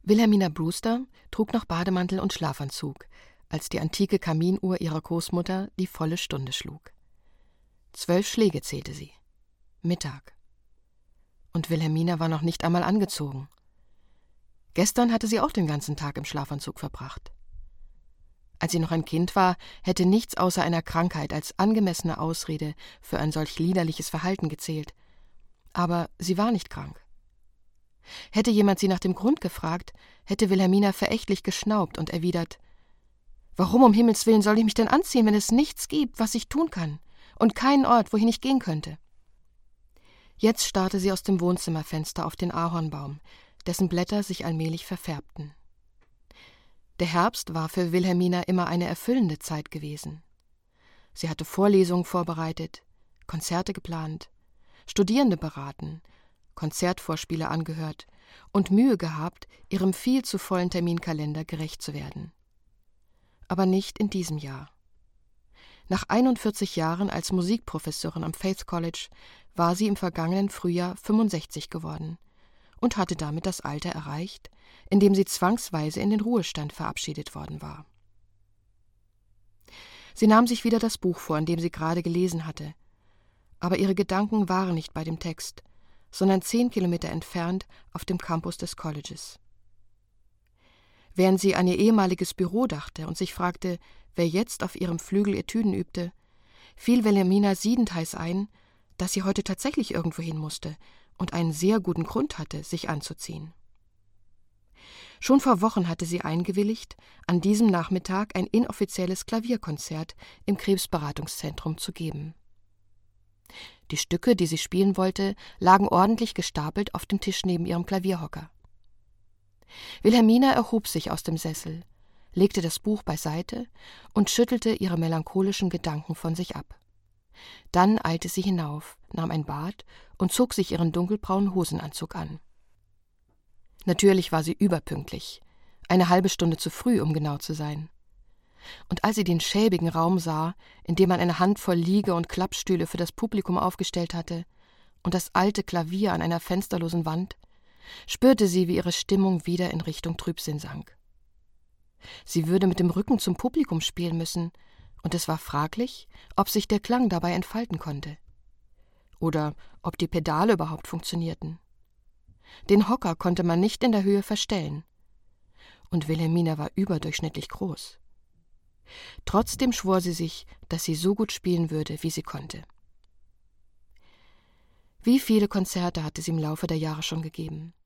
Wilhelmina Brewster trug noch Bademantel und Schlafanzug, als die antike Kaminuhr ihrer Großmutter die volle Stunde schlug. 12 Schläge zählte sie. Mittag. Und Wilhelmina war noch nicht einmal angezogen. Gestern hatte sie auch den ganzen Tag im Schlafanzug verbracht. Als sie noch ein Kind war, hätte nichts außer einer Krankheit als angemessene Ausrede für ein solch liederliches Verhalten gezählt. Aber sie war nicht krank. Hätte jemand sie nach dem Grund gefragt, hätte Wilhelmina verächtlich geschnaubt und erwidert: »Warum um Himmels willen soll ich mich denn anziehen, wenn es nichts gibt, was ich tun kann, und keinen Ort, wohin ich gehen könnte?« Jetzt starrte sie aus dem Wohnzimmerfenster auf den Ahornbaum, dessen Blätter sich allmählich verfärbten. Der Herbst war für Wilhelmina immer eine erfüllende Zeit gewesen. Sie hatte Vorlesungen vorbereitet, Konzerte geplant, Studierende beraten, Konzertvorspiele angehört und Mühe gehabt, ihrem viel zu vollen Terminkalender gerecht zu werden. Aber nicht in diesem Jahr. Nach 41 Jahren als Musikprofessorin am Faith College war sie im vergangenen Frühjahr 65 geworden und hatte damit das Alter erreicht, in dem sie zwangsweise in den Ruhestand verabschiedet worden war. Sie nahm sich wieder das Buch vor, in dem sie gerade gelesen hatte, aber ihre Gedanken waren nicht bei dem Text, sondern 10 Kilometer entfernt auf dem Campus des Colleges. Während sie an ihr ehemaliges Büro dachte und sich fragte, wer jetzt auf ihrem Flügel Etüden übte, fiel Wilhelmina siedendheiß ein, dass sie heute tatsächlich irgendwo hin musste und einen sehr guten Grund hatte, sich anzuziehen. Schon vor Wochen hatte sie eingewilligt, an diesem Nachmittag ein inoffizielles Klavierkonzert im Krebsberatungszentrum zu geben. Die Stücke, die sie spielen wollte, lagen ordentlich gestapelt auf dem Tisch neben ihrem Klavierhocker. Wilhelmina erhob sich aus dem Sessel, legte das Buch beiseite und schüttelte ihre melancholischen Gedanken von sich ab. Dann eilte sie hinauf, nahm ein Bad und zog sich ihren dunkelbraunen Hosenanzug an. Natürlich war sie überpünktlich, eine halbe Stunde zu früh, um genau zu sein. Und als sie den schäbigen Raum sah, in dem man eine Handvoll Liege- und Klappstühle für das Publikum aufgestellt hatte, und das alte Klavier an einer fensterlosen Wand, spürte sie, wie ihre Stimmung wieder in Richtung Trübsinn sank. Sie würde mit dem Rücken zum Publikum spielen müssen, und es war fraglich, ob sich der Klang dabei entfalten konnte. Oder ob die Pedale überhaupt funktionierten. Den Hocker konnte man nicht in der Höhe verstellen. Und Wilhelmina war überdurchschnittlich groß. Trotzdem schwor sie sich, dass sie so gut spielen würde, wie sie konnte. Wie viele Konzerte hatte sie im Laufe der Jahre schon gegeben?